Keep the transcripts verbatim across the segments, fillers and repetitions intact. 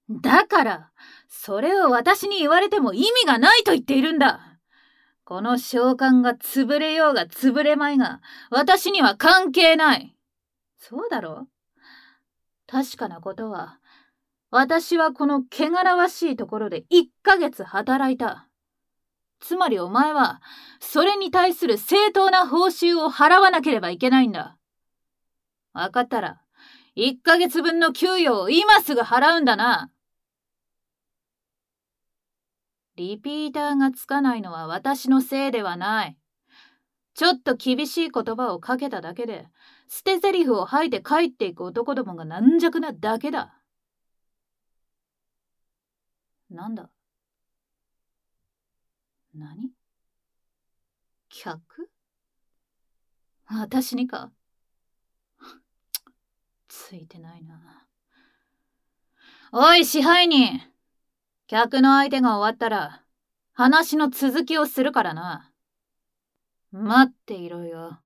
だから、それを私に言われても意味がないと言っているんだ。この召喚が潰れようが潰れまいが、私には関係ない。そうだろ？確かなことは、私はこの汚らわしいところでいっかげつ働いた。つまりお前は、それに対する正当な報酬を払わなければいけないんだ。わかったら、いっかげつぶんの給与を今すぐ払うんだな。リピーターがつかないのは私のせいではない。ちょっと厳しい言葉をかけただけで、捨て台詞を吐いて帰っていく男どもが軟弱なだけだ。なんだ？何？客？私にか？ついてないな。おい支配人、客の相手が終わったら話の続きをするからな。待っていろよ。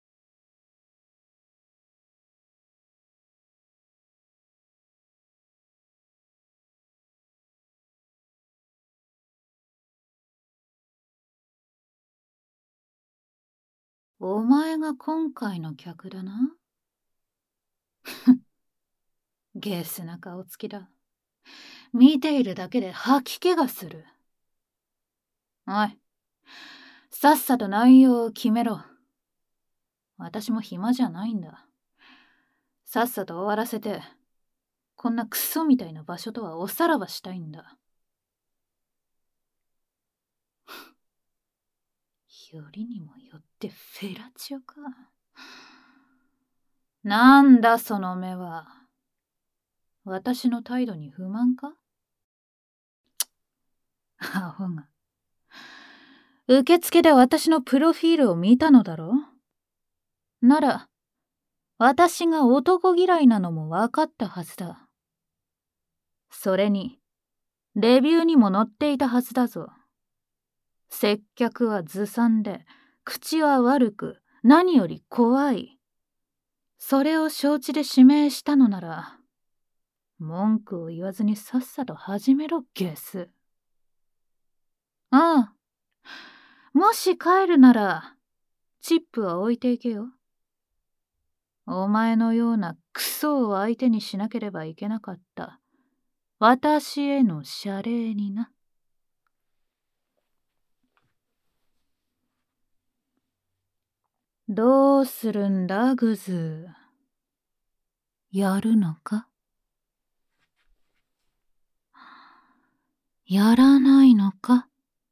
お前が今回の客だな。ゲスな顔つきだ。見ているだけで吐き気がする。おい、さっさと内容を決めろ。私も暇じゃないんだ。さっさと終わらせて、こんなクソみたいな場所とはおさらばしたいんだ。よりにもよってフェラチオか。なんだその目は。私の態度に不満か？アホが。受付で私のプロフィールを見たのだろ？なら、私が男嫌いなのも分かったはずだ。それに、レビューにも載っていたはずだぞ。接客はずさんで、口は悪く、何より怖い。それを承知で指名したのなら、文句を言わずにさっさと始めろ、ゲス。ああ。もし帰るなら、チップは置いていけよ。お前のようなクソを相手にしなければいけなかった。私への謝礼にな。どうするんだ、グズ。やるのか？やらないのか？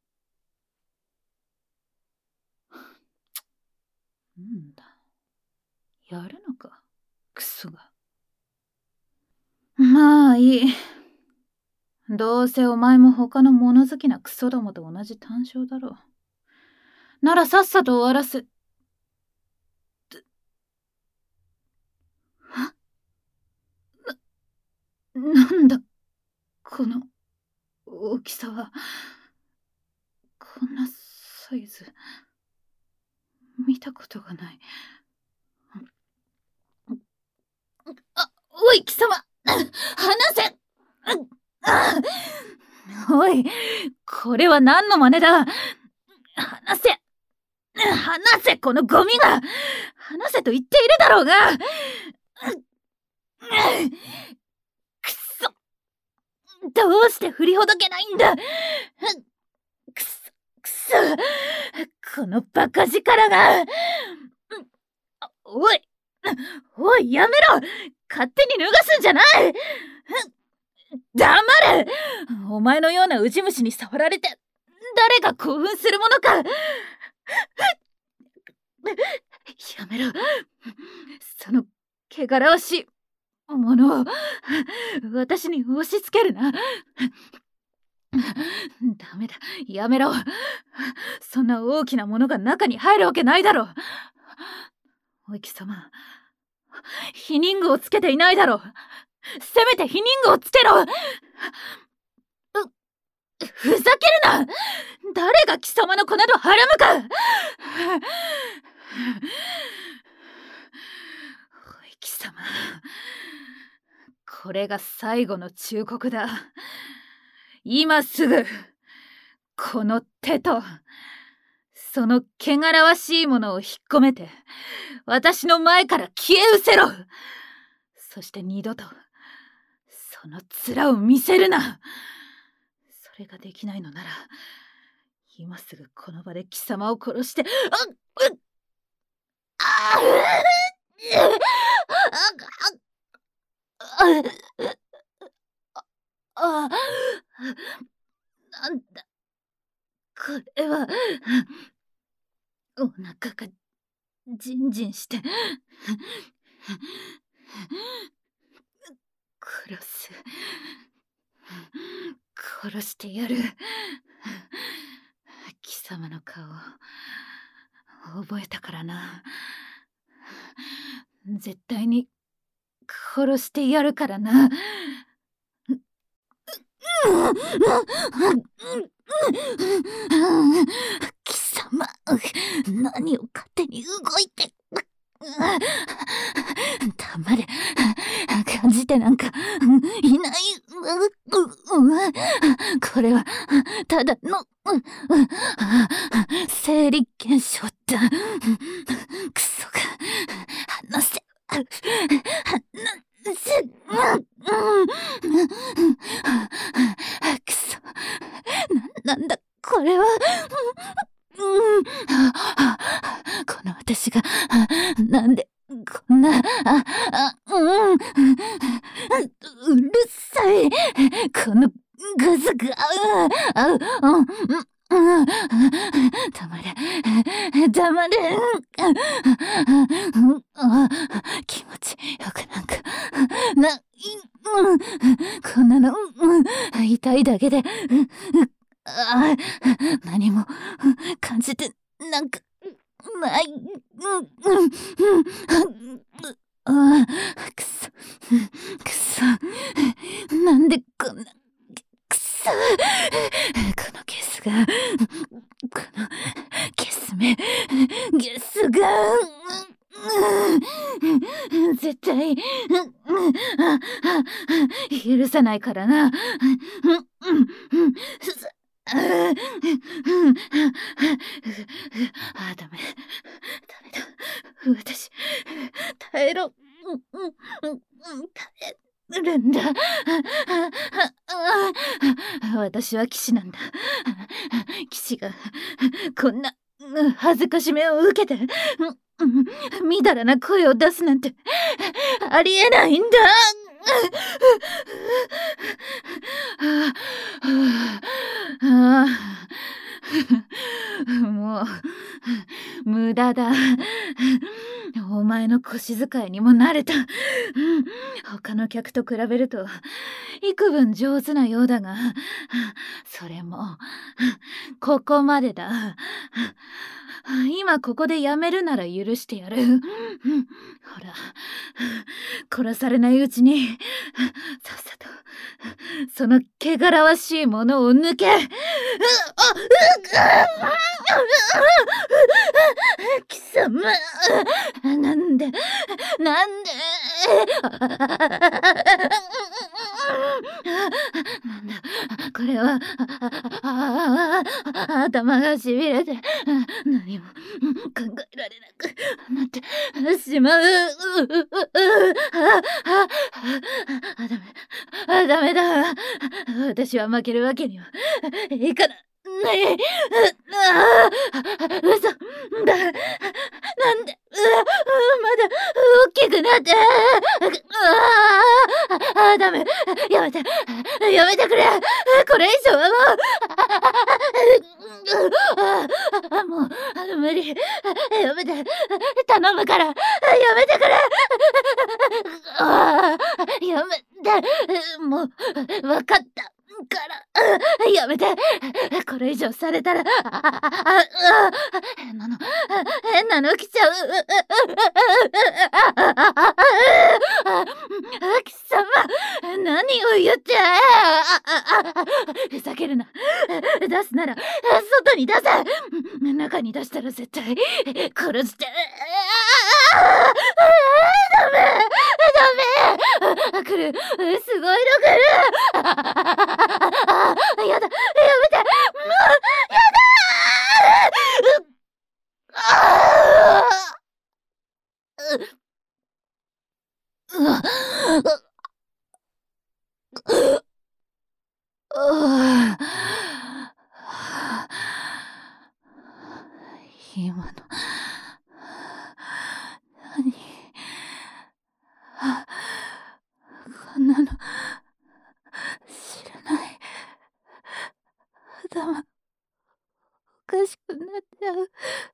なんだ。やるのか、クソが。まあいい。どうせお前も他の物好きなクソどもと同じ単勝だろう。ならさっさと終わらせ。な、なんだ、この大きさは。こんなサイズ、見たことがない。あ、おい貴様、離せ。おい、これは何の真似だ。離せ、離せ、このゴミが。離せと言っているだろうが。くそ、どうして振りほどけないんだ。くそ、くそ、このバカ力が。おい、おい、やめろ。勝手に脱がすんじゃない。黙れ。お前のようなウジ虫に触られて誰が興奮するものか。やめろ。その汚らわしいものを私に押し付けるな。ダメだ、やめろ。そんな大きなものが中に入るわけないだろう。おい貴様、避妊具をつけていないだろう。せめて避妊具をつけろ。う、ふざけるな。誰が貴様の粉とはらむか。おい貴様、 これが最後の忠告だ。今すぐこの手とその汚らわしいものを引っ込めて私の前から消え失せろ。そして二度とその面を見せるな。それができないのなら今すぐこの場で貴様を殺して、あっうっあああなんだこれは。お腹がジンジンして殺す殺してやる。貴様の顔覚えたからな。絶対に殺してやるからな。貴様、何を勝手に動いて。黙れ。感じてなんかいない。これはただの生理現象だ。クソが離せ。離せ。クソ。な、なんだこれは。この私がなんでこんな、あ、あ、うん、うるさい。このグズが、あ、うん、うん、うん、黙れ、黙れ。気持ちよくなんかな、うん、こんなの、うん、痛いだけで、あ、何も感じてなんかない。うんうんうんあくそくそなんでこんなくそこのゲスがこのゲスめゲスが絶対許さないからな。ああ、ダメ。ダメだ。私、耐えろ。耐えるんだ。私は騎士なんだ。騎士が、こんな恥ずかしめを受けて、みだらな声を出すなんて、ありえないんだ。ああ、もう無駄だ。お前の腰使いにも慣れた。他の客と比べると幾分上手なようだが、それもここまでだ。今ここでやめるなら許してやる。ほら、殺されないうちにさっさとその汚らわしいものを抜け。貴様、なんでなんでなんだこれは。頭がしびれて何も考えられなくなってしまう。あ、ダメあ、ダメだ。私は負けるわけにはいかない。嘘だ。なんでまだ大きくなって。あ、ダメ。やめてやめてくれ。これ以上はもうもう無理。やめて頼むからやめてくれ。やめてもう分かったからやめて。これ以上されたら変なの変なの来ちゃう。貴様何を言って。ふざけるな。出すなら外に出せ。中に出したら絶対殺して。ダメダメ来る、すごいの来る。ああ、やだ、やめて、もう、やだー。ああ、うわ、ああ、今の何、あ、こんなの知らない。頭おかしくなっちゃう。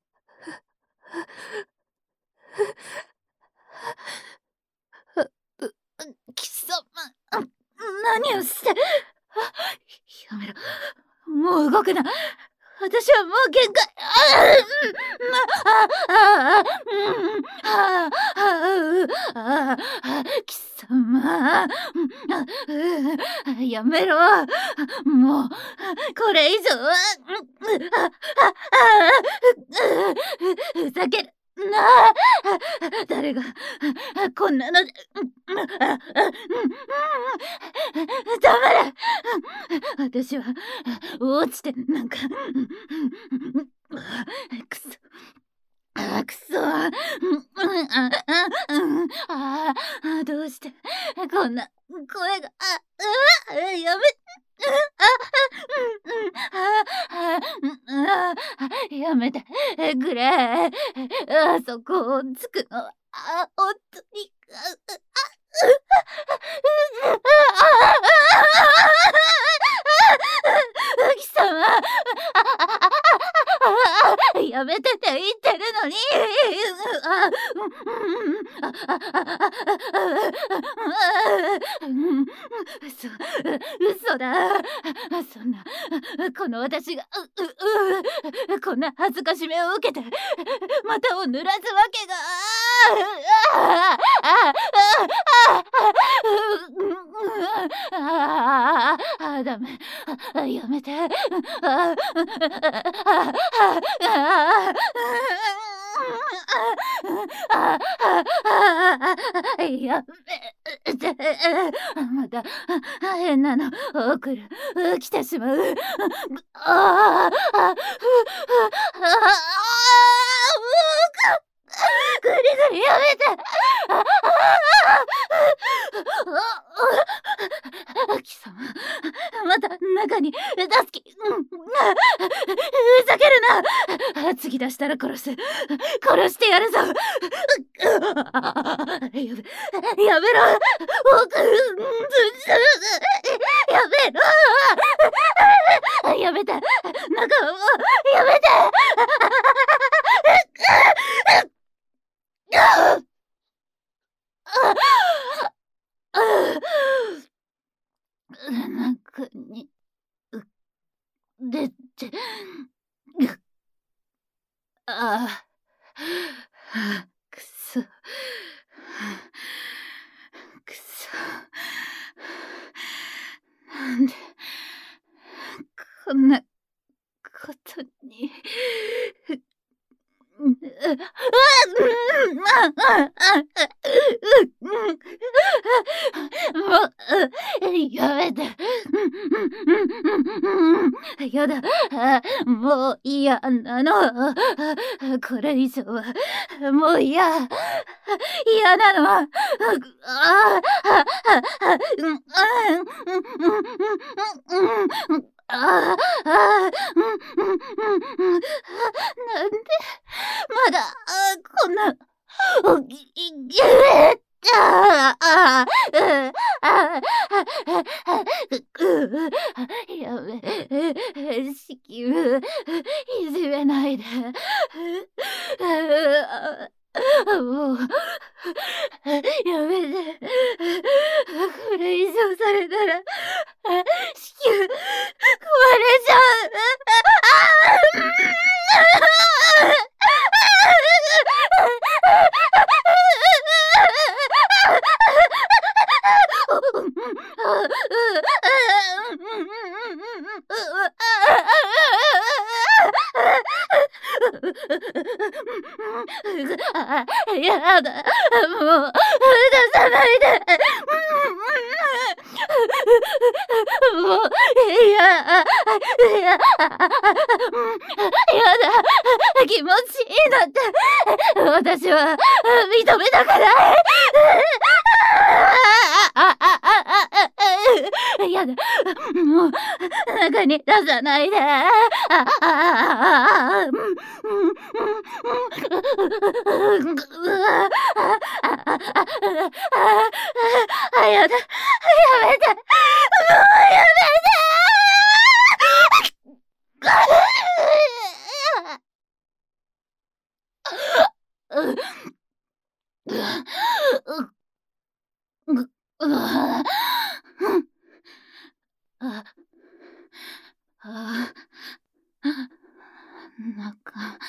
う、う、貴様、何をして。やめろ、もう動くな。私はもう限界。ああ、ああ、貴様、やめろ。もうこれ以上は。ふざけるな。誰がこんなの。黙れ。私は落ちてなんか。くそ、あ、くそ。ああ、どうしてこんな声が。ああ、やめ。やめてくれ。あそこをつくのは本当に。貴様、やめてって言ってるのに。嘘、嘘だ。そんな、この私がううこんな恥ずかしめを受けてまたを濡らすわけが。ああああ、ダメ、やめて。ああやめて。また変なの来る、来てしまう。ああ、ぐりぐりやめて。貴様、また中に助け。ふざけるな。次出したら殺す、殺してやるぞ。やめ、やめろ。やめろ。やめて。中をやめて。中に出て。ああ、くそ、くそ、なんでこんなことに。もうやめて。やだ、もう嫌なの。これ以上はもう嫌、嫌なの。ああ、ああ、なんでまだこんな。ああ、やめ、子宮いじめないで。もうやめて。これ以上されたら子宮壊れちゃう。やだ、もう出さないで。 いや、やだ、気持ちいいだって私は認めたくない。やだ、もう中に出さないで。あやだ、やめて、もうやめて。なんか